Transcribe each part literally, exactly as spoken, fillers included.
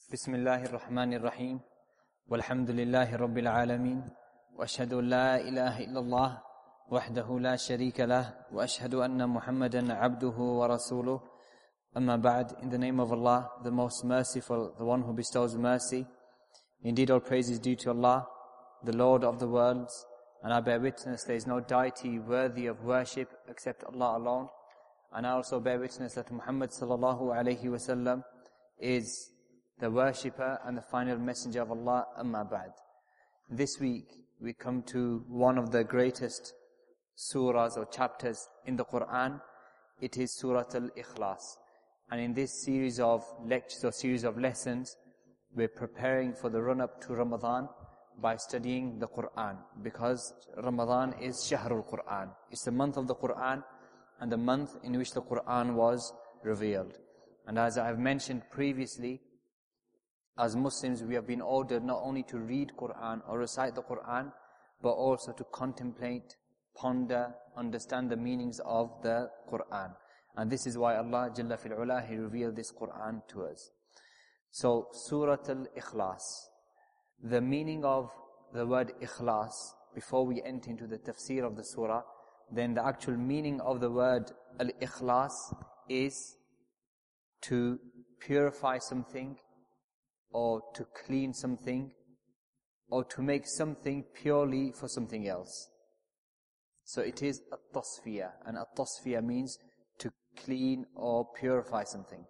بسم الله الرحمن الرحيم والحمد لله رب العالمين وأشهد أن لا إله إلا الله وحده لا شريك له وأشهد أن محمدا عبده ورسوله أما بعد. In the name of Allah, the most merciful, the one who bestows mercy. Indeed, all praise is due to Allah, the Lord of the worlds, and I bear witness there is no deity worthy of worship except Allah alone. And I also bear witness that Muhammad sallallahu alayhi wasallam is the worshipper and the final messenger of Allah, amma ba'd. This week we come to one of the greatest surahs or chapters in the Quran. It is Surah Al-Ikhlas. And in this series of lectures or series of lessons, we're preparing for the run-up to Ramadan by studying the Quran. Because Ramadan is Shahrul Quran. It's the month of the Quran and the month in which the Quran was revealed. And as I've mentioned previously, as Muslims, we have been ordered not only to read Quran or recite the Quran, but also to contemplate, ponder, understand the meanings of the Quran. And this is why Allah Jalla fil Ula, He revealed this Quran to us. So, Surah Al-Ikhlas. The meaning of the word Ikhlas, before we enter into the tafsir of the surah, then the actual meaning of the word Al-Ikhlas is to purify something, or to clean something, or to make something purely for something else. So it is at-tasfiyah, and at-tasfiyah means to clean or purify something.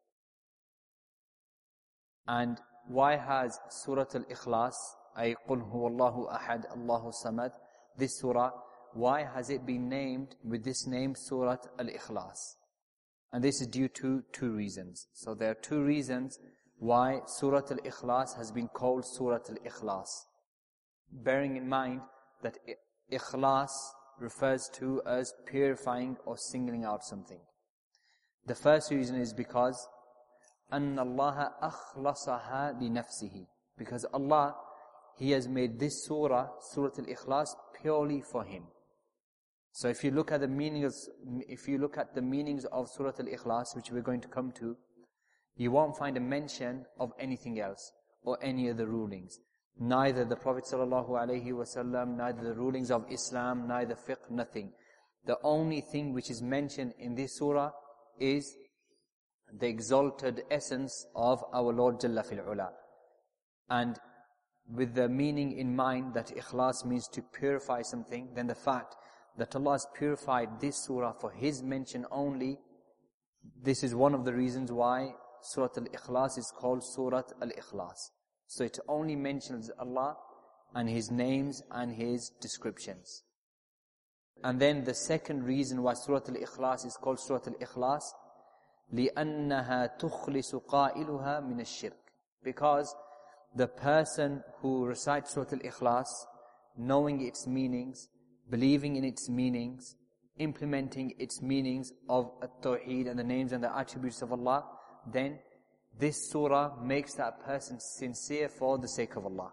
And why has Surah Al-Ikhlas, ay Qul huwallahu ahad, Allahu samad, this surah, why has it been named with this name, Surah Al-Ikhlas? And this is due to two reasons. So there are two reasons why Surah Al-Ikhlas has been called Surah Al-Ikhlas. Bearing in mind that Ikhlas refers to as purifying or singling out something. The first reason is because أَنَّ اللَّهَ أَخْلَصَهَا لِنَفْسِهِ, because Allah, He has made this surah, Surah Al-Ikhlas, purely for Him. So if you look at the meanings, if you look at the meanings of Surah Al-Ikhlas, which we're going to come to, you won't find a mention of anything else or any other rulings. Neither the Prophet sallallahu alaihi wasallam, neither the rulings of Islam, neither fiqh, nothing. The only thing which is mentioned in this surah is the exalted essence of our Lord Jalla fil Ula. And with the meaning in mind that Ikhlas means to purify something, then the fact that Allah has purified this surah for His mention only, this is one of the reasons why Surah Al-Ikhlas is called Surah Al-Ikhlas. So it only mentions Allah and His names and His descriptions. And then the second reason why Surah Al-Ikhlas is called Surah Al-Ikhlas, لِأَنَّهَا تُخْلِصُ قَائِلُهَا مِنَ الشِّرْكِ, because the person who recites Surah Al-Ikhlas, knowing its meanings, believing in its meanings, implementing its meanings of At-Tawheed and the names and the attributes of Allah, then this surah makes that person sincere for the sake of Allah.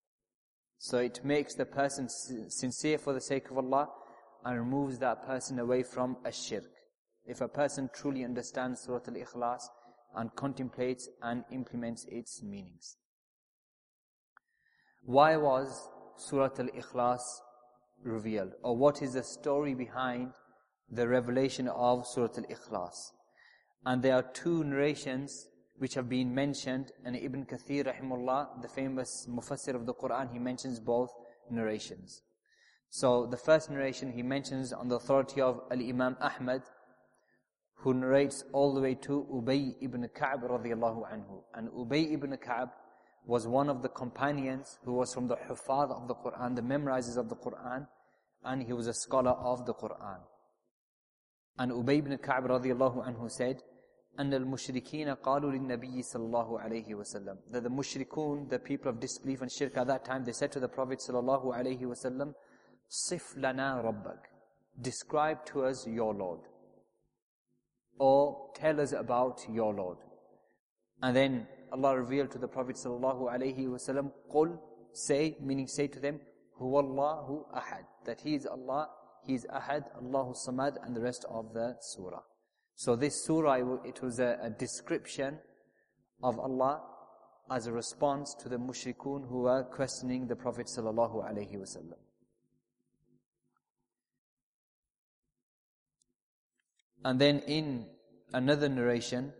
So it makes the person sincere for the sake of Allah and removes that person away from ash-shirk. If a person truly understands Surah Al-Ikhlas and contemplates and implements its meanings. Why was Surah Al-Ikhlas revealed? Or what is the story behind the revelation of Surah Al-Ikhlas? And there are two narrations which have been mentioned, and Ibn Kathir rahimahullah, the famous mufassir of the Quran, he mentions both narrations. So the first narration he mentions on the authority of Al-Imam Ahmad, who narrates all the way to Ubay ibn Ka'b radiyallahu anhu. And Ubay ibn Ka'b was one of the companions who was from the Huffaz of the Quran, the memorizers of the Quran, and he was a scholar of the Quran. And Ubay ibn Ka'b radiyallahu anhu said, أن المشركين قالوا للنبي صلى الله عليه وسلم, that the mushrikun, the people of disbelief and shirk at that time, they said to the Prophet صلى الله عليه وسلم, صف لنا ربك, describe to us your Lord, or tell us about your Lord. And then Allah revealed to the Prophet صلى الله عليه وسلم, قل, say, meaning say to them, هو الله أحد, that He is Allah, He is Ahad, Allahu Samad, and the rest of the surah. So this surah, it was a, a description of Allah as a response to the mushrikun who were questioning the Prophet sallallahu alaihi wasallam. And then in another narration,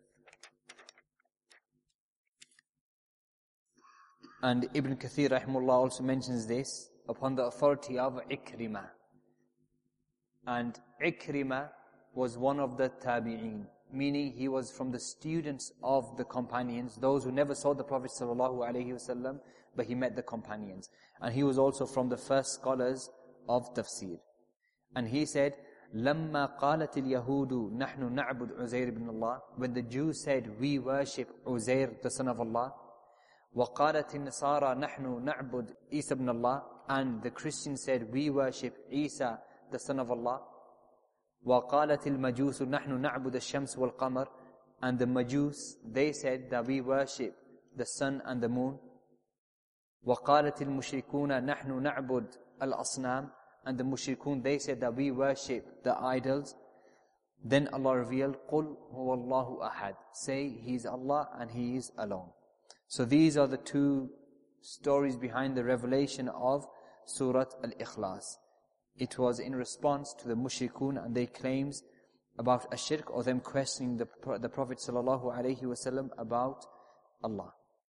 and Ibn Kathir rahimahullah also mentions this upon the authority of Ikrimah. And Ikrimah was one of the tabi'een, meaning he was from the students of the companions, those who never saw the Prophet sallallahu alaihi wasallam, but he met the companions. And he was also from the first scholars of tafsir. And he said, لَمَّا قَالَتِ الْيَهُودُ نَحْنُ نَعْبُدْ عُزَيْرِ بْنَ اللَّهِ, when the Jews said, we worship Uzair, the son of Allah, وَقَالَتِ النَّصَارَى نَحْنُ نَعْبُدْ عِيسَى بْنَ اللَّهِ, and the Christians said, we worship Isa, the son of Allah. وَقَالَتِ الْمَجُوسُ نَحْنُ نَعْبُدَ الشَّمْسِ وَالْقَمَرِ, and the Majus, they said that we worship the sun and the moon. وَقَالَتِ الْمُشْرِكُونَ نَحْنُ نَعْبُدْ الْأَصْنَامِ, and the mushrikun, they said that we worship the idols. Then Allah revealed, قُلْ هُوَ اللَّهُ أَحَدٌ, say He is Allah and He is alone. So these are the two stories behind the revelation of Surah Al-Ikhlas. It was in response to the mushrikun and their claims about ashirk, or them questioning the, the Prophet sallallahu alaihi wasallam about Allah.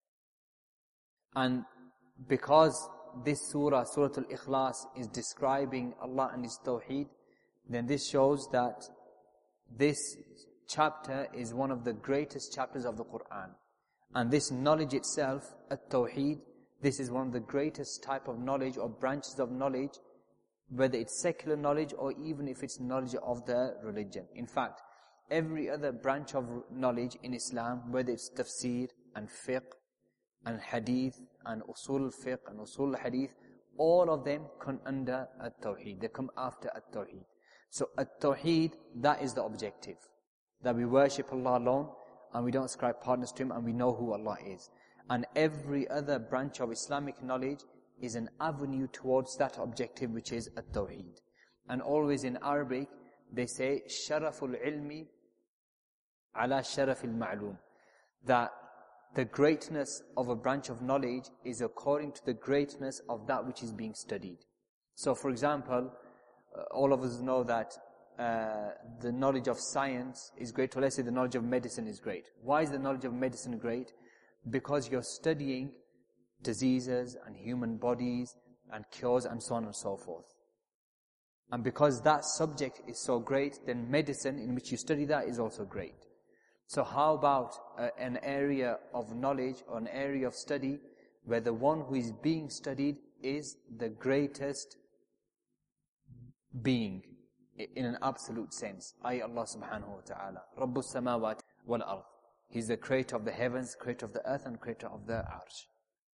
And because this surah, Surah Al-Ikhlas, is describing Allah and His Tawheed, then this shows that this chapter is one of the greatest chapters of the Quran. And this knowledge itself, At-Tawheed, this is one of the greatest type of knowledge or branches of knowledge, whether it's secular knowledge or even if it's knowledge of the religion. In fact, every other branch of knowledge in Islam, whether it's tafsir and fiqh and hadith and usul fiqh and usul hadith, all of them come under At-Tawheed. They come after At-Tawheed. So At-Tawheed, that is the objective. That we worship Allah alone and we don't ascribe partners to Him and we know who Allah is. And every other branch of Islamic knowledge is an avenue towards that objective, which is At-Tawheed. And always in Arabic, they say, Sharaful ilmi ala sharafil ma'loom. That the greatness of a branch of knowledge is according to the greatness of that which is being studied. So for example, uh, all of us know that uh, the knowledge of science is great, or let's say the knowledge of medicine is great. Why is the knowledge of medicine great? Because you're studying diseases and human bodies and cures and so on and so forth. And because that subject is so great, then medicine in which you study that is also great. So how about uh, an area of knowledge or an area of study where the one who is being studied is the greatest being in an absolute sense, that is Allah subhanahu wa ta'ala, Rabbus samawati wal ard. He's the creator of the heavens, creator of the earth, and creator of the arsh.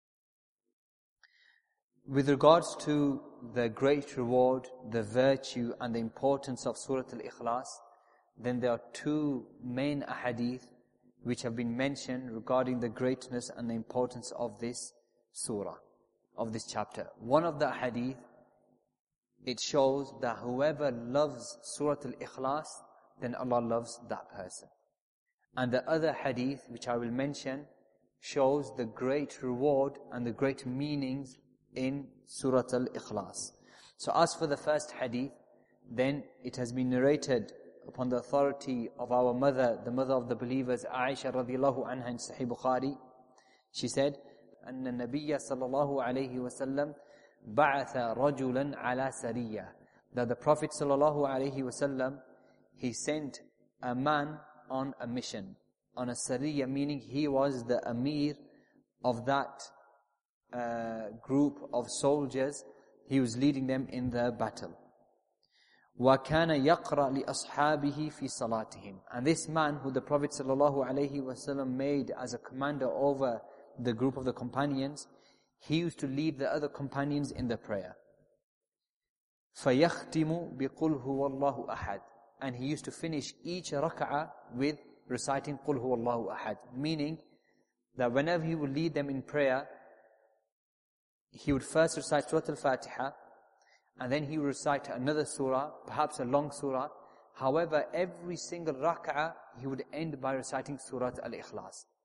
With regards to the great reward, the virtue and the importance of Surah Al-Ikhlas, then there are two main ahadith which have been mentioned regarding the greatness and the importance of this surah, of this chapter. One of the ahadith, it shows that whoever loves Surah Al-Ikhlas, then Allah loves that person. And the other hadith, which I will mention, shows the great reward and the great meanings in Surah Al-Ikhlas. So as for the first hadith, then it has been narrated upon the authority of our mother, the mother of the believers, Aisha radiallahu anha in Sahih Bukhari. She said, أن النبي صلى الله عليه وسلم بعث رجلا على سرية, that the Prophet صلى الله عليه وسلم, he sent a man on a mission, on a Sariya, meaning he was the Amir of that uh, group of soldiers. He was leading them in the battle. وَكَانَ يَقْرَأْ لِأَصْحَابِهِ فِي صَلَاتِهِمْ. And this man who the Prophet ﷺ made as a commander over the group of the companions, he used to lead the other companions in the prayer. فَيَخْتِمُ بِقُلْ هُوَ اللَّهُ أَحَدٌ. And he used to finish each rak'ah with reciting قُلْ هُوَ اللَّهُ أَحَدٌ. Meaning that whenever he would lead them in prayer, he would first recite Surah Al-Fatiha, and then he would recite another surah, perhaps a long surah. However, every single rak'ah, he would end by reciting Surah Al-Ikhlas.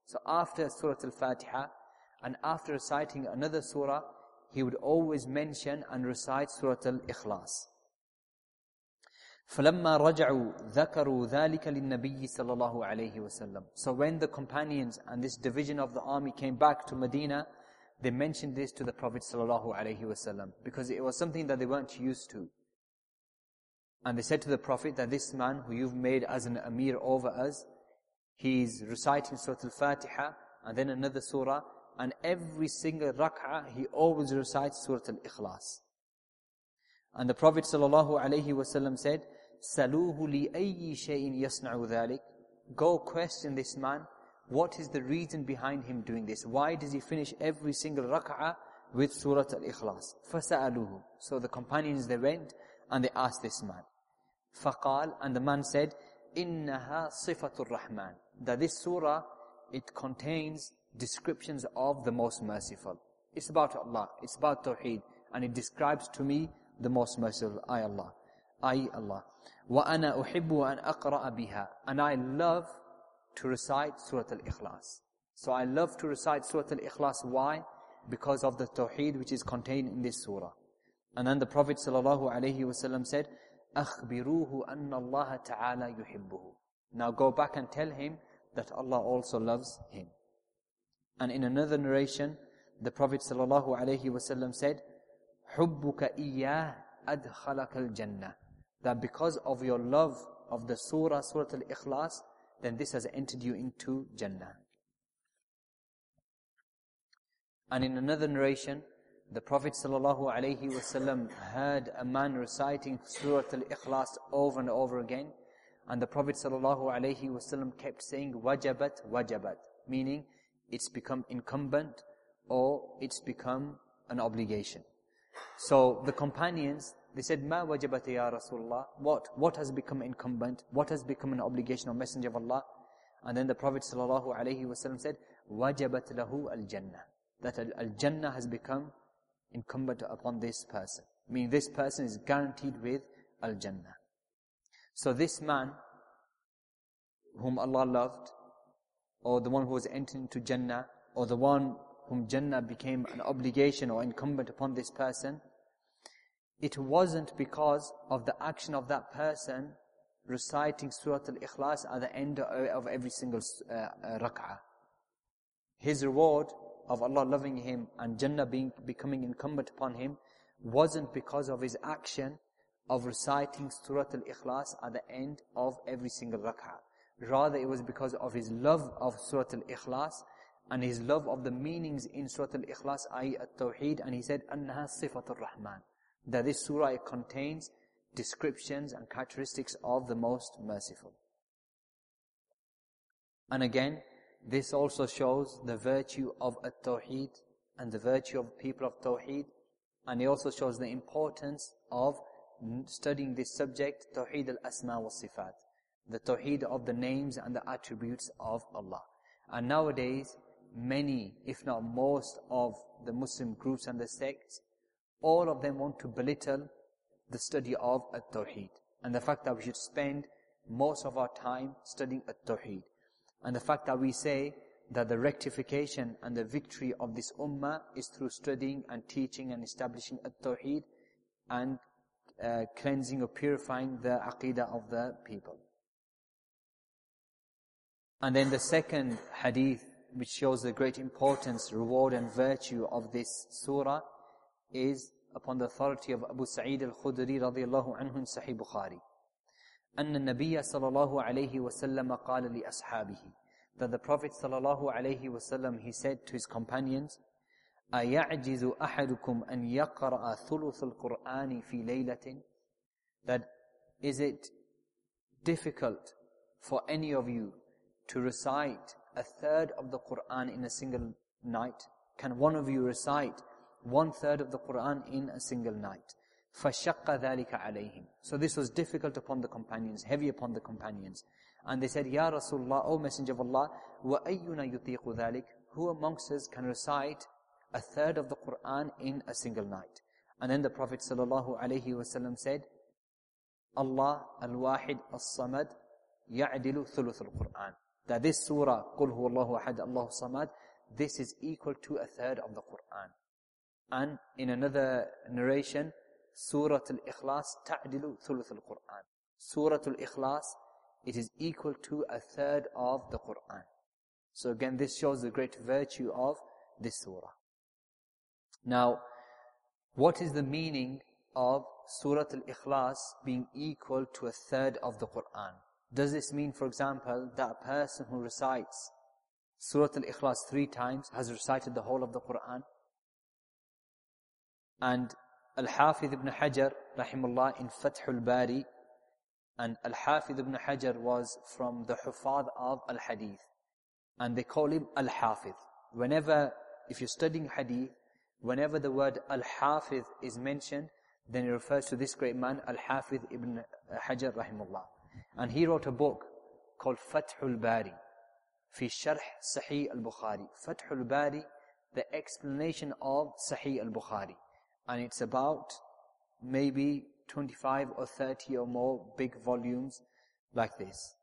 So after Surah Al-Fatiha, and after reciting another surah, he would always mention and recite Surah Al-Ikhlas. فَلَمَّا رَجَعُوا ذَكَرُوا ذَلِكَ لِلنَّبِيِّ صَلَّى اللَّهُ عَلَيْهِ وَسَلَّمَ. So when the companions and this division of the army came back to Medina, they mentioned this to the Prophet sallallahu alaihi wasallam, because it was something that they weren't used to. And they said to the Prophet that this man who you've made as an Amir over us, he's reciting Surah Al-Fatiha and then another surah, and every single rak'ah he always recites Surah Al-Ikhlas. And the Prophet sallallahu alaihi wasallam said, "Saluhu li ayyi shay'in yasna'u dhalik." Go question this man, what is the reason behind him doing this? Why does he finish every single rak'ah with Surah Al-Ikhlas? فَسَأَلُوهُ. So the companions, they went and they asked this man. فَقَال, and the man said, إِنَّهَا صِفَةُ الرَّحْمَنِ. That this surah, it contains descriptions of the most merciful. It's about Allah, it's about Tawheed, and it describes to me the most merciful, I Allah. I Allah. وَأَنَا أُحِبُّ أَنْ أَقْرَأَ بِهَا. And I love to recite Surah Al-Ikhlas. So I love to recite Surah Al-Ikhlas. Why? Because of the Tawheed which is contained in this surah. And then the Prophet sallallahu alaihi wasallam said, أَخْبِرُوهُ أَنَّ اللَّهَ تَعَالَى يُحِبُّهُ. Now go back and tell him that Allah also loves him. And in another narration, the Prophet sallallahu alaihi wasallam said, حُبُّكَ إِيَّاهِ أَدْخَلَكَ الْجَنَّةِ. That because of your love of the surah, Surah Al-Ikhlas, then this has entered you into Jannah. And in another narration, the Prophet sallallahu alaihi wasallam heard a man reciting Surah Al-Ikhlas over and over again, and the Prophet sallallahu alaihi wasallam kept saying, wajabat, wajabat, meaning it's become incumbent or it's become an obligation. So the companions, they said, Ma wajabat ya Rasulullah. What? What has become incumbent? What has become an obligation of Messenger of Allah? And then the Prophet sallallahu alaihi wasallam said, wajabat lahu al-jannah. That al-jannah has become incumbent upon this person. Meaning this person is guaranteed with al-jannah. So this man, whom Allah loved, or the one who was entered into Jannah, or the one whom Jannah became an obligation or incumbent upon this person, it wasn't because of the action of that person reciting Surah Al-Ikhlas at the end of every single uh, uh, rak'ah. His reward of Allah loving him and Jannah being becoming incumbent upon him wasn't because of his action of reciting Surah Al-Ikhlas at the end of every single rak'ah. Rather, it was because of his love of Surah Al-Ikhlas and his love of the meanings in Surah Al-Ikhlas, that is At-Tawheed, and he said, أَنَّهَا صِفَةُ الرَّحْمَنِ. That this surah, it contains descriptions and characteristics of the most merciful. And again, this also shows the virtue of At-Tawheed and the virtue of people of Tawheed, and it also shows the importance of studying this subject, Tawheed al-Asma wa Sifat, the Tawheed of the names and the attributes of Allah. And nowadays, many, if not most, of the Muslim groups and the sects, all of them want to belittle the study of At-Tawheed, and the fact that we should spend most of our time studying At-Tawheed, and the fact that we say that the rectification and the victory of this ummah is through studying and teaching and establishing At-Tawheed and uh, cleansing or purifying the aqidah of the people. And then the second hadith, which shows the great importance, reward and virtue of this surah, is upon the authority of Abu Sa'id al-Khudri radiyallahu anhu in Sahih Bukhari. أن النبي صلى الله عليه وسلم قال لأصحابه. That the Prophet صلى الله عليه وسلم, he said to his companions, أَيَعْجِزُ أَحَدُكُمْ أَنْ يَقْرَأَ ثُلُثَ الْقُرْآنِ فِي لَيْلَةٍ. That is it difficult for any of you to recite a third of the Qur'an in a single night? Can one of you recite one third of the Qur'an in a single night? فَشَقَّ ذَلِكَ عَلَيْهِمْ. So this was difficult upon the companions, heavy upon the companions. And they said, Ya Rasulullah, O Messenger of Allah, وَأَيُّنَا يُطِيقُ ذَلِكَ. Who amongst us can recite a third of the Qur'an in a single night? And then the Prophet sallallahu alaihi wasallam said, Allah al-Wahid al-Samad ya'dilu thuluth al-Qur'an. that this surah, قُلْ هُوَ اللَّهُ أَحَدْ اللَّهُ الصَّمَدْ, this is equal to a third of the Qur'an. And in another narration, Surah Al-Ikhlas ta'dilu thuluth al-Qur'an. Surah Al-Ikhlas, it is equal to a third of the Qur'an. So again, this shows the great virtue of this surah. Now, what is the meaning of Surah Al-Ikhlas being equal to a third of the Qur'an? Does this mean, for example, that a person who recites Surah Al-Ikhlas three times has recited the whole of the Qur'an? And Al-Hafidh ibn Hajar, rahimahullah, in Fath al-Bari, and Al-Hafidh ibn Hajar was from the Hufad of Al-Hadith. And they call him Al-Hafidh. Whenever, if you're studying Hadith, whenever the word Al-Hafidh is mentioned, then it refers to this great man, Al-Hafidh ibn Hajar, rahimahullah. And he wrote a book called Fath al-Bari, fi Sharh Sahih al-Bukhari. Fath al-Bari, the explanation of Sahih al-Bukhari. And it's about maybe twenty-five or thirty or more big volumes like this.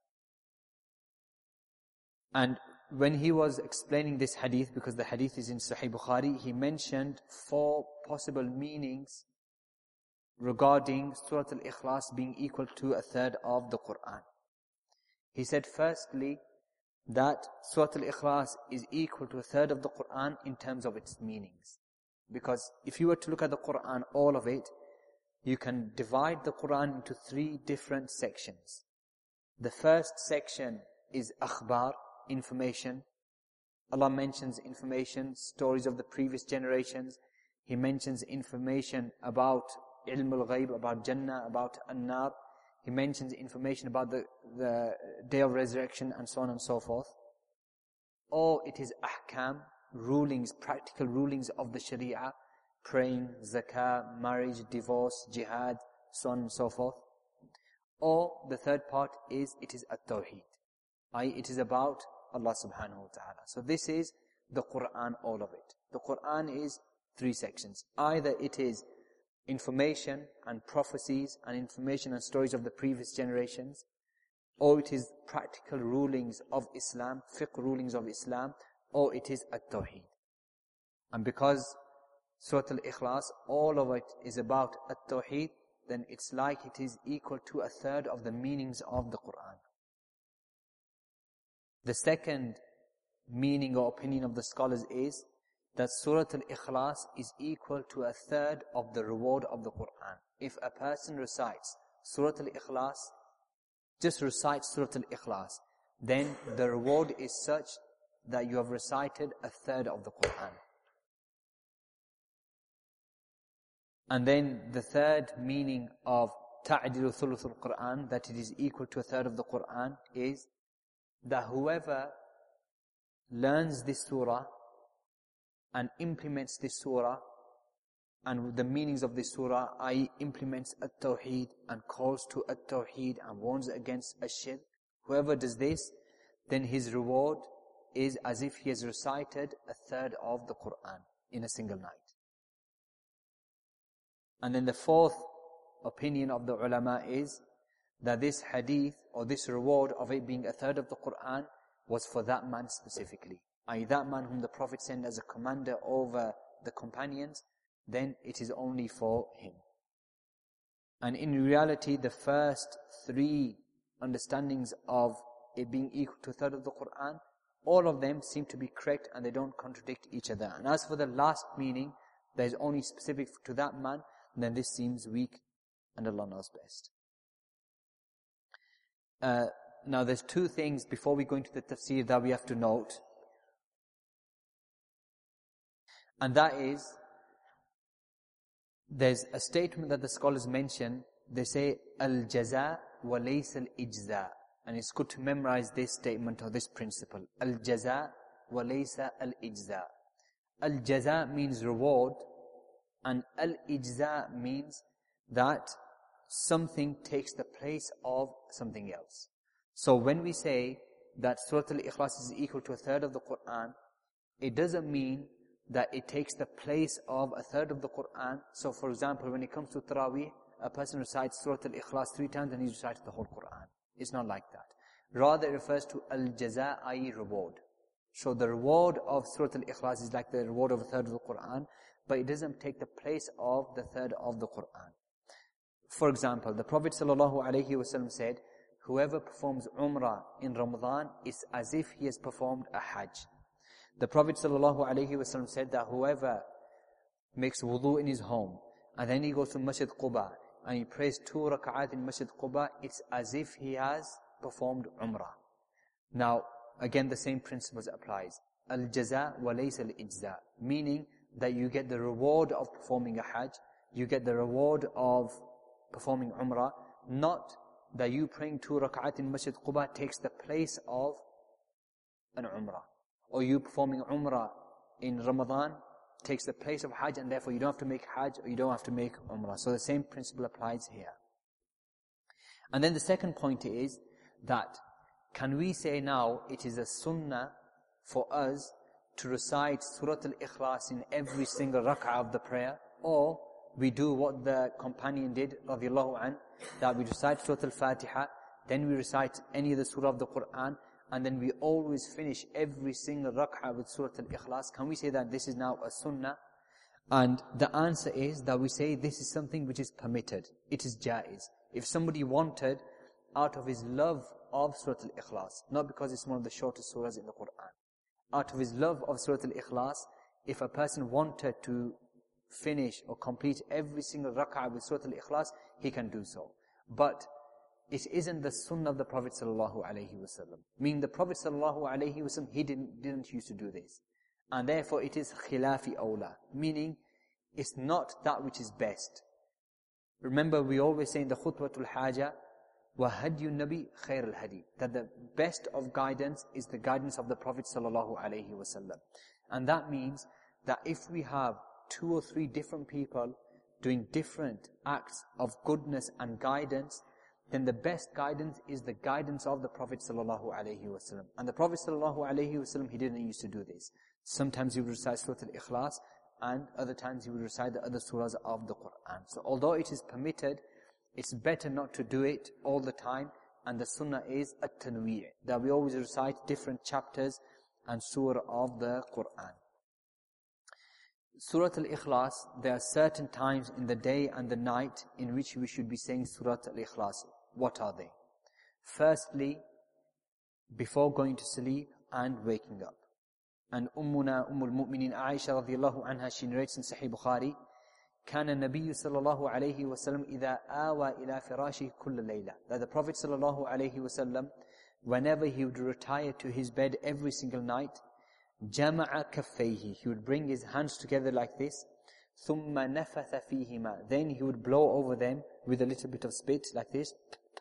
And when he was explaining this hadith, because the hadith is in Sahih Bukhari, he mentioned four possible meanings regarding Surah Al-Ikhlas being equal to a third of the Qur'an. He said, firstly, that Surah Al-Ikhlas is equal to a third of the Qur'an in terms of its meanings. Because if you were to look at the Qur'an, all of it, you can divide the Qur'an into three different sections. The first section is akhbar, information. Allah mentions information, stories of the previous generations. He mentions information about ilm al-ghayb, about Jannah, about an-nar. He mentions information about the, the day of resurrection, and so on and so forth. Or it is ahkam, rulings, practical rulings of the Sharia, praying, zakah, marriage, divorce, jihad, so on and so forth. Or the third part is, it is at-tawheed, that is, it is about Allah subhanahu wa ta'ala. So this is the Qur'an, all of it. The Qur'an is three sections. Either it is information and prophecies and information and stories of the previous generations, or it is practical rulings of Islam, fiqh rulings of Islam, or it is at-tawheed. And because Surah Al-Ikhlas, all of it is about at-tawheed, then it's like it is equal to a third of the meanings of the Qur'an. The second meaning or opinion of the scholars is that Surah Al-Ikhlas is equal to a third of the reward of the Qur'an. If a person recites Surah Al-Ikhlas, just recites Surah Al-Ikhlas, then the reward is such that you have recited a third of the Qur'an. And then the third meaning of ta'dilu thuluth al-Qur'an, that it is equal to a third of the Qur'an, is that whoever learns this surah and implements this surah and the meanings of this surah, that is implements at-tawheed and calls to at-tawheed and warns against ash-shirk, whoever does this, then his reward is as if he has recited a third of the Qur'an in a single night. And then the fourth opinion of the ulama is that this hadith or this reward of it being a third of the Qur'an was for that man specifically. that is, that man whom the Prophet sent as a commander over the companions, then it is only for him. And in reality, the first three understandings of it being equal to a third of the Qur'an, all of them seem to be correct and they don't contradict each other. And as for the last meaning, that is only specific to that man, then this seems weak and Allah knows best. Uh, now there's two things before we go into the tafsir that we have to note. And that is, there's a statement that the scholars mention. They say, al-jaza wa laysa al-ijza. And it's good to memorize this statement or this principle. Al-jaza wa laysa al-ijza. Al-jaza means reward, and al-ijza means that something takes the place of something else. So when we say that Surah Al-Ikhlas is equal to a third of the Qur'an, it doesn't mean that it takes the place of a third of the Qur'an. So for example, when it comes to Taraweeh, a person recites Surah Al-Ikhlas three times and he's recited the whole Qur'an. It's not like that. Rather it refers to al-jaza, that is reward. So the reward of Surah Al-Ikhlas is like the reward of a third of the Qur'an, but it doesn't take the place of the third of the Qur'an. For example, the Prophet ﷺ said, whoever performs Umrah in Ramadan is as if he has performed a Hajj. The Prophet ﷺ said that whoever makes wudu in his home, and then he goes to Masjid Quba, and he prays two rak'at in Masjid Quba, it's as if he has performed Umrah. Now, again, the same principles applies. Al-jaza wa laysa al-ijza. Meaning that you get the reward of performing a Hajj, you get the reward of performing Umrah, not that you praying two rak'at in Masjid Quba takes the place of an Umrah. Or you performing Umrah in Ramadan takes the place of Hajj, and therefore you don't have to make Hajj or you don't have to make Umrah. So the same principle applies here. And then the second point is that can we say now it is a sunnah for us to recite Surah Al-Ikhlas in every single rak'ah of the prayer, or we do what the companion did, radiallahu anh, that we recite Surah Al-Fatiha, then we recite any of the surah of the Qur'an, and then we always finish every single rak'ah with Surah Al-Ikhlas. Can we say that this is now a sunnah? And the answer is that we say this is something which is permitted. It is jaiz. If somebody wanted, out of his love of Surah Al-Ikhlas, not because it's one of the shortest surahs in the Qur'an, out of his love of Surah Al-Ikhlas, if a person wanted to finish or complete every single rak'ah with Surah Al-Ikhlas, he can do so. But it isn't the sunnah of the Prophet sallallahu alaihi wasallam. Meaning the Prophet sallallahu alaihi wasallam, he didn't, didn't used to do this. And therefore it is khilafi awla. Meaning, it's not that which is best. Remember, we always say in the khutbatul haja, وَهَدْيُ النَّبِي خَيْرَ الْهَدِي, that the best of guidance is the guidance of the Prophet sallallahu alaihi wasallam. And that means that if we have two or three different people doing different acts of goodness and guidance, then the best guidance is the guidance of the Prophet sallallahu alaihi wasallam. And the Prophet sallallahu alaihi wasallam, he didn't used to do this. Sometimes he would recite Surah Al-Ikhlas, and other times he would recite the other surahs of the Qur'an. So although it is permitted, it's better not to do it all the time. And the sunnah is at-tanwi', that we always recite different chapters and surah of the Qur'an. Surah Al-Ikhlas, there are certain times in the day and the night in which we should be saying Surah Al-Ikhlas. What are they? Firstly, before going to sleep and waking up. And Ummuna Ummul Mu'minin Aisha radiyallahu anha, she narrates in Sahih Bukhari, كان النبي صلى الله عليه وسلم إذا آوى إلى فراشه كل ليلة. That the Prophet صلى الله عليه وسلم, whenever he would retire to his bed every single night, جمع كفيه, he would bring his hands together like this, ثم نفث فيهما, then he would blow over them with a little bit of spit like this,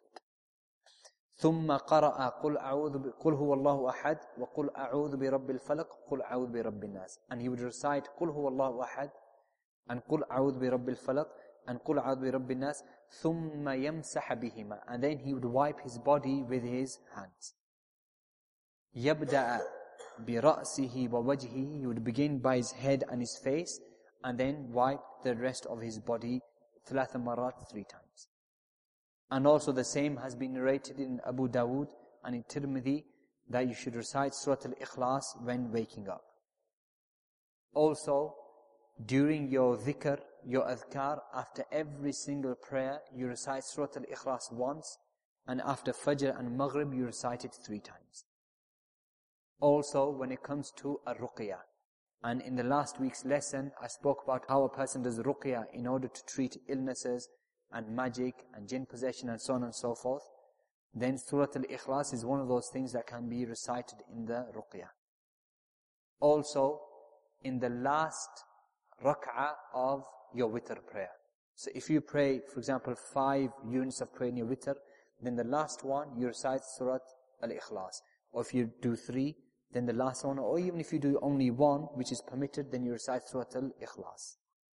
ثم قرأ قل أعوذ قل هو الله أحد وقل أعوذ برب الفلق قل أعوذ برب الناس, and he would recite قل هو الله أحد and قل أعوذ برب الفلق and قل أعوذ برب الناس, ثم يمسح بهما, and then he would wipe his body with his hands. يبدأ برأسه ووجهه, he would begin by his head and his face, and then wipe the rest of his body ثلاث مرات, three times. And also the same has been narrated in Abu Dawood and in Tirmidhi, that you should recite Surah Al-Ikhlas when waking up. Also, during your dhikr, your adhkar, after every single prayer, you recite Surah Al-Ikhlas once, and after Fajr and Maghrib, you recite it three times. Also, when it comes to a ruqyah, and in the last week's lesson, I spoke about how a person does ruqyah in order to treat illnesses and magic and jinn possession and so on and so forth, then Surah Al-Ikhlas is one of those things that can be recited in the ruqyah. Also, in the last rak'ah of your witr prayer. So if you pray, for example, five units of prayer in your witr, then the last one, you recite Surah Al-Ikhlas. Or if you do three, then the last one, or even if you do only one, which is permitted, then you recite Surah Al-Ikhlas.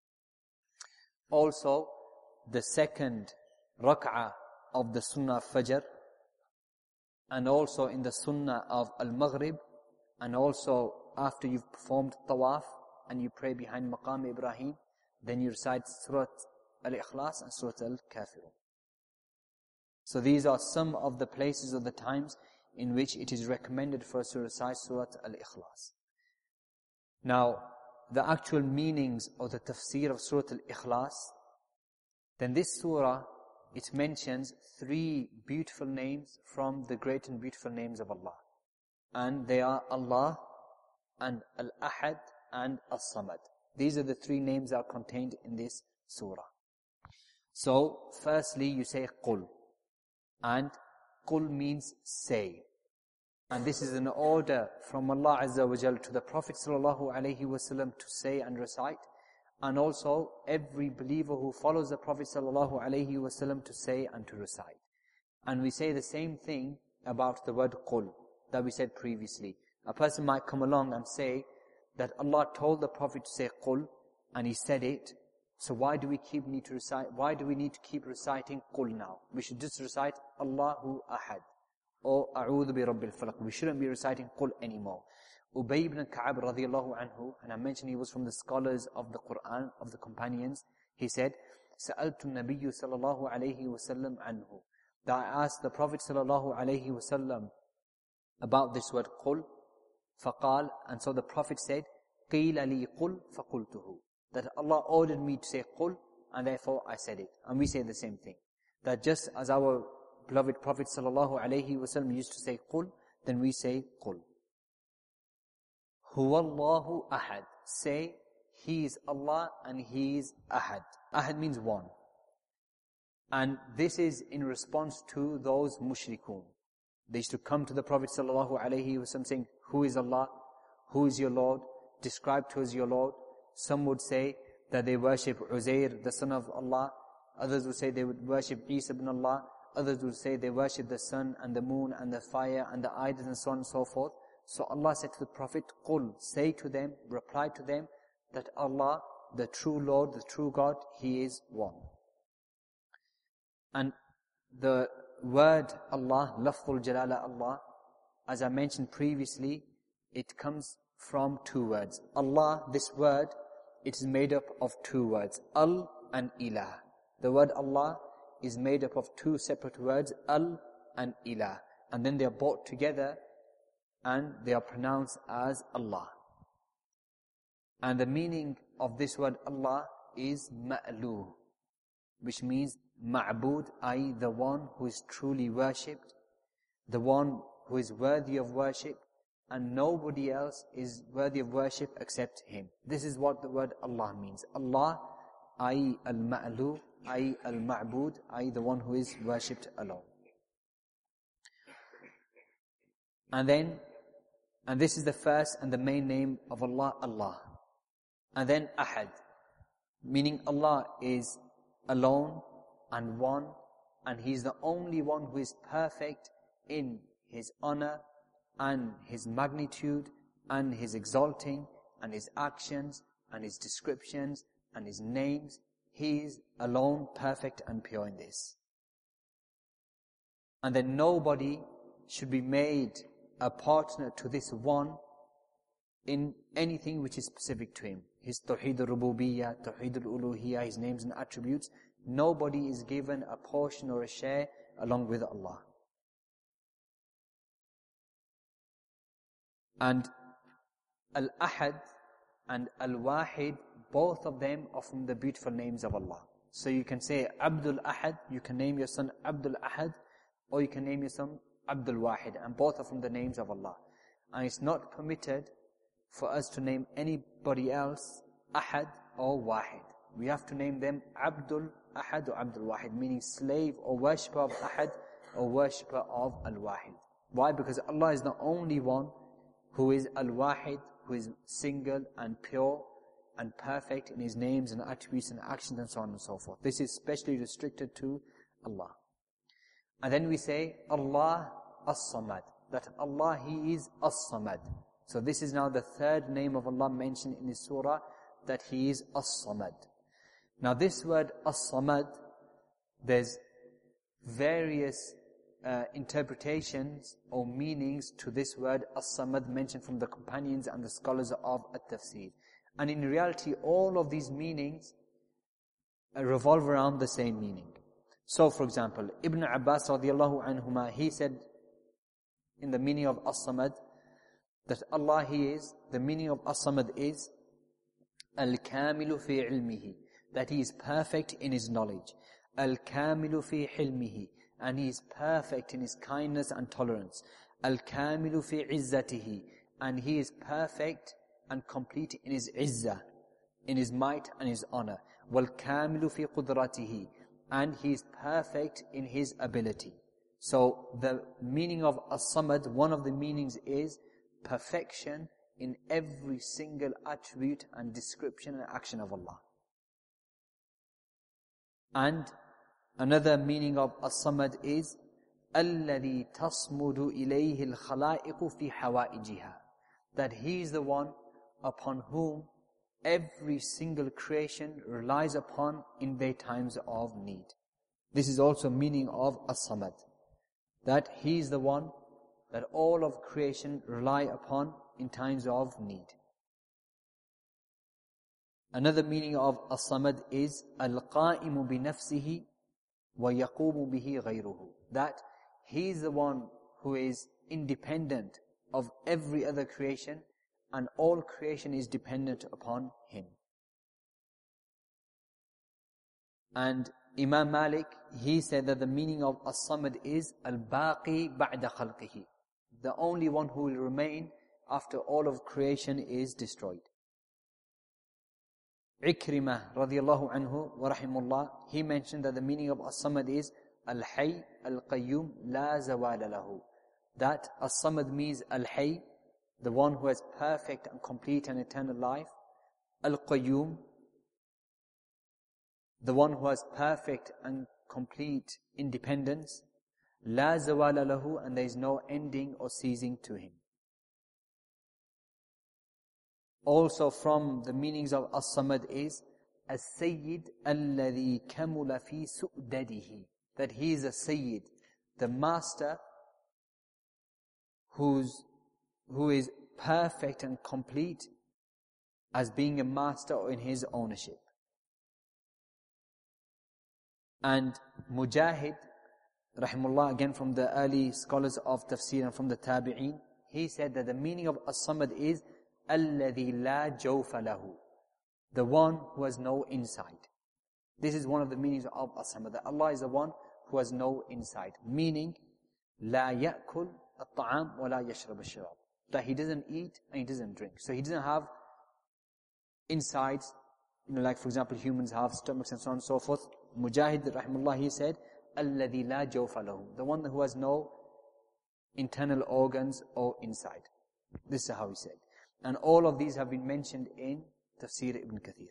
Also, the second rak'ah of the Sunnah of Fajr, and also in the Sunnah of Al-Maghrib, and also after you've performed Tawaf, and you pray behind Maqam Ibrahim, then you recite Surah Al-Ikhlas and Surah Al-Kafirun. So these are some of the places or the times in which it is recommended for us to recite Surah Al-Ikhlas. Now, the actual meanings of the tafsir of Surah Al-Ikhlas, then this surah, it mentions three beautiful names from the great and beautiful names of Allah. And they are Allah and Al-Ahad and As-Samad. These are the three names that are contained in this surah. So, firstly you say Qul. And Qul means say. And this is an order from Allah Azza wa Jal to the Prophet Sallallahu Alaihi Wasallam to say and recite. And also every believer who follows the Prophet Sallallahu Alaihi Wasallam to say and to recite. And we say the same thing about the word Qul that we said previously. A person might come along and say that Allah told the Prophet to say Qul, and he said it. So why do we keep need to recite? Why do we need to keep reciting Qul now? We should just recite Allahu Ahad or A'udhu bi Rabbil Falaq. We shouldn't be reciting Qul anymore. Ubay ibn Ka'ab radiyallahu anhu, and I mentioned he was from the scholars of the Quran, of the companions. He said, Sa'altu Nabiyyu sallallahu alayhi wa sallam anhu. That I asked the Prophet sallallahu alayhi wa sallam about this word Qul. فقال, and so the Prophet said, قِيلَ لِي قُلْ فَقُلْتُهُ. That Allah ordered me to say Qul, and therefore I said it. And we say the same thing. That just as our beloved Prophet sallallahu alayhi wa sallam used to say Qul, then we say Qul. Huwallahu Ahad. Say, He is Allah and He is Ahad. Ahad means one. And this is in response to those mushrikun. They used to come to the Prophet sallallahu alaihi wasallam saying, who is Allah? Who is your Lord? Describe to us your Lord. Some would say that they worship Uzair, the son of Allah. Others would say they would worship Isa ibn Allah. Others would say they worship the sun and the moon and the fire and the idols and so on and so forth. So Allah said to the Prophet, Qul, say to them, reply to them, that Allah, the true Lord, the true God, He is one. And the word Allah, Lafzul Jalala Allah, as I mentioned previously, it comes from two words. Allah, this word, it is made up of two words, Al and Ilah. The word Allah is made up of two separate words, Al and Ilah. And then they are brought together and they are pronounced as Allah. And the meaning of this word Allah is Ma'lu, which means Ma'bud, that is the one who is truly worshipped, the one who is worthy of worship, and nobody else is worthy of worship except Him. This is what the word Allah means. Allah, that is Al-Ma'lu, that is Al-Ma'bud, that is the one who is worshipped alone. And then, and this is the first and the main name of Allah, Allah. And then Ahad, meaning Allah is alone and one, and He is the only one who is perfect in His honor and His magnitude and His exalting and His actions and His descriptions and His names. He is alone perfect and pure in this. And then nobody should be made a partner to this one in anything which is specific to Him. His Tawheed al-Rububiyyah, Tawheed al-Uluhiyyah, His names and attributes. Nobody is given a portion or a share along with Allah. And Al-Ahad and Al-Wahid, both of them are from the beautiful names of Allah. So you can say Abdul Ahad, you can name your son Abdul Ahad, or you can name your son Abdul Wahid, and both are from the names of Allah. And it's not permitted for us to name anybody else Ahad or Wahid. We have to name them Abdul Ahad or Abdul Wahid, meaning slave or worshipper of Ahad or worshipper of Al-Wahid. Why? Because Allah is the only one who is Al-Wahid, who is single and pure and perfect in His names and attributes and actions and so on and so forth. This is specially restricted to Allah. And then we say Allah As-Samad, that Allah, He is As-Samad. So this is now the third name of Allah mentioned in this surah, that He is As-Samad. Now this word As-Samad, there's various uh, interpretations or meanings to this word As-Samad mentioned from the companions and the scholars of At-Tafsir. And in reality, all of these meanings uh, revolve around the same meaning. So for example, Ibn Abbas radiallahu anhuma, he said in the meaning of As-Samad, that Allah He is, the meaning of As-Samad is Al-Kamilu fi ilmihi, that He is perfect in His knowledge. Al-Kamilu fi hilmihi, and He is perfect in His kindness and tolerance. Al-Kamilu fi izzatihi, and He is perfect and complete in His izzah, in His might and His honor. Wal-Kamilu fi qudratihi, and He is perfect in His ability. So the meaning of As-Samad, one of the meanings is perfection in every single attribute and description and action of Allah. And another meaning of As-Samad is الَّذِي تَصْمُدُ إِلَيْهِ الْخَلَائِقُ فِي حَوَائِجِهَا, that He is the one upon whom every single creation relies upon in their times of need. This is also meaning of As-Samad, that He is the one that all of creation rely upon in times of need. Another meaning of As-Samad is Al-Qa'imu bi-nafsihi wa yaqumu bihi ghayruhu, that He is the one who is independent of every other creation and all creation is dependent upon Him. And Imam Malik, he said that the meaning of As-Samad is Al-Baqi ba'da khalqihi, the only one who will remain after all of creation is destroyed. Ikrimah radiyallahu anhu wa rahimullah, he mentioned that the meaning of As-Samad is Al-Hayy Al-Qayyum La Zawala Lahu, that As-Samad means Al-Hayy, the one who has perfect and complete and eternal life. Al-Qayyum, the one who has perfect and complete independence. La Zawala Lahu, and there is no ending or ceasing to Him. Also from the meanings of As-Samad is As-Sayyid alladhi kamula fi su'dadihi, that He is a Sayyid, the master who's, who is perfect and complete as being a master in His ownership. And Mujahid, rahimullah, again from the early scholars of tafsir and from the tabi'een, he said that the meaning of As-Samad is الَّذِي لَا جَوْفَ لَهُ, the one who has no inside. This is one of the meanings of As-Samad, that Allah is the one who has no inside, meaning لَا يَأْكُلْ الطَّعَامِ وَلَا يَشْرَبَ الشَّرَابِ, that He doesn't eat and He doesn't drink. So He doesn't have insides, you know, like for example humans have stomachs and so on and so forth. Mujahid rahimullah, he said الَّذِي لَا جَوْفَ لَهُ, the one who has no internal organs or inside. This is how he said. And all of these have been mentioned in Tafsir Ibn Kathir.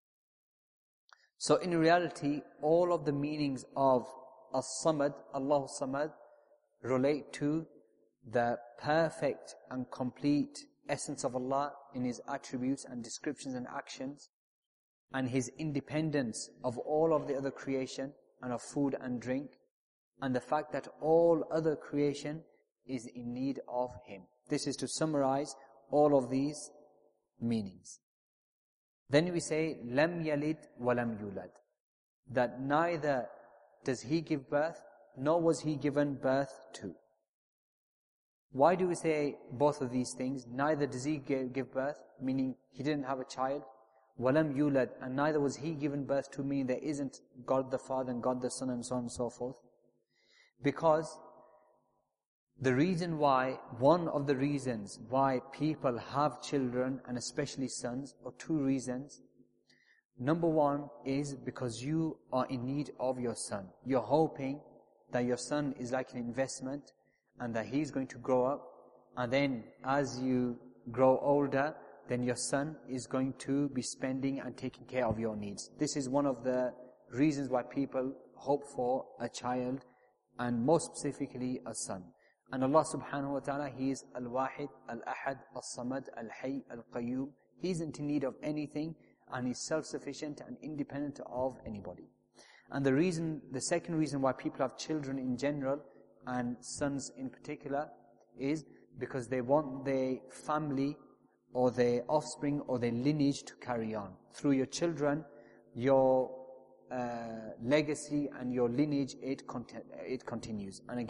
So in reality, all of the meanings of As-Samad, Allah Samad, relate to the perfect and complete essence of Allah in His attributes and descriptions and actions, and His independence of all of the other creation and of food and drink, and the fact that all other creation is in need of Him. This is to summarize all of these meanings. Then we say, Lam yalid wa lam yulad, that neither does He give birth, nor was He given birth to. Why do we say both of these things? Neither does He give birth, meaning He didn't have a child. Walam yulad, and neither was He given birth to, meaning there isn't God the Father and God the Son and so on and so forth. Because the reason why, one of the reasons why people have children, and especially sons, or two reasons. Number one is because you are in need of your son. You're hoping that your son is like an investment and that he's going to grow up, and then as you grow older, then your son is going to be spending and taking care of your needs. This is one of the reasons why people hope for a child, and more specifically a son. And Allah subhanahu wa ta'ala, He is Al-Wahid, Al-Ahad, Al-Samad, Al-Hayy, Al-Qayyum. He isn't in need of anything, and He's self-sufficient and independent of anybody. And the reason, the second reason why people have children in general, and sons in particular, is because they want their family or their offspring or their lineage to carry on. Through your children, your uh, legacy and your lineage, it, cont- it continues. And again,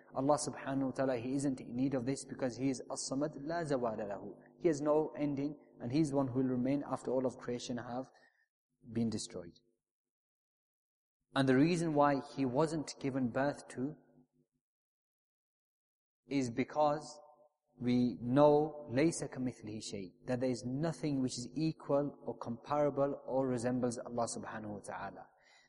Allah subhanahu wa ta'ala, He isn't in need of this because He is as-samad la zawala lahu. He has no ending, and He's one who will remain after all of creation have been destroyed. And the reason why He wasn't given birth to is because we know laysa kamithlihi shay, that there is nothing which is equal or comparable or resembles Allah subhanahu wa ta'ala.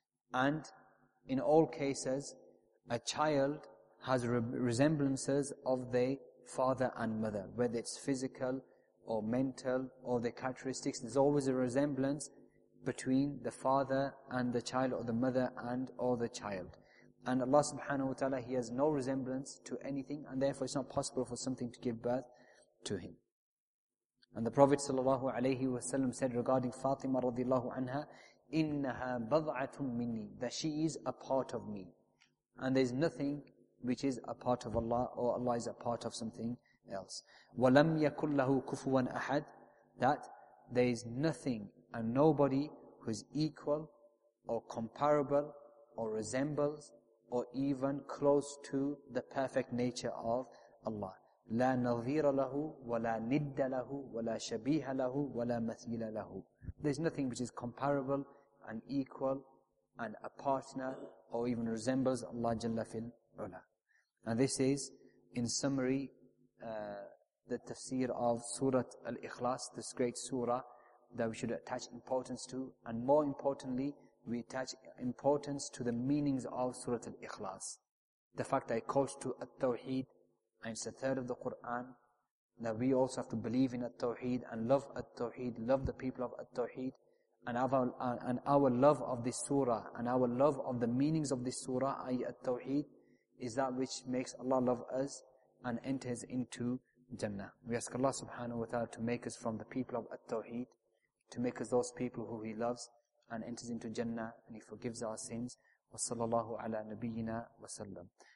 And in all cases, a child has re- resemblances of their father and mother, whether it's physical or mental or their characteristics. There's always a resemblance between the father and the child, or the mother and or the child. And Allah subhanahu wa ta'ala, He has no resemblance to anything, and therefore it's not possible for something to give birth to Him. And the Prophet sallallahu alaihi wasallam said regarding Fatima radiallahu anha, إِنَّهَا بَضْعَةٌ مِّنِّي, that she is a part of me. And there is nothing which is a part of Allah, or Allah is a part of something else. وَلَمْ يَكُنْ لَهُ كُفُوًا أَحَدٍ, that there is nothing and nobody who is equal or comparable or resembles or even close to the perfect nature of Allah. لا نظير له ولا ند له ولا شبيه له ولا مثيل له. There is nothing which is comparable and equal and a partner or even resembles Allah Jalla fil Ula. And this is, in summary, uh, the tafsir of Surah Al-Ikhlas, this great surah that we should attach importance to, and more importantly, we attach importance to the meanings of Surah Al-Ikhlas. The fact that it calls to At-Tawheed, and it's a third of the Qur'an, that we also have to believe in At-Tawheed and love At-Tawheed, love the people of At-Tawheed, and our, uh, and our love of this surah, and our love of the meanings of this surah, that is At-Tawheed, is that which makes Allah love us and enters into Jannah. We ask Allah subhanahu wa ta'ala to make us from the people of At-Tawheed, to make us those people who He loves, and enters into Jannah, and He forgives our sins. Wa sallallahu ala nabiyyina wa sallam.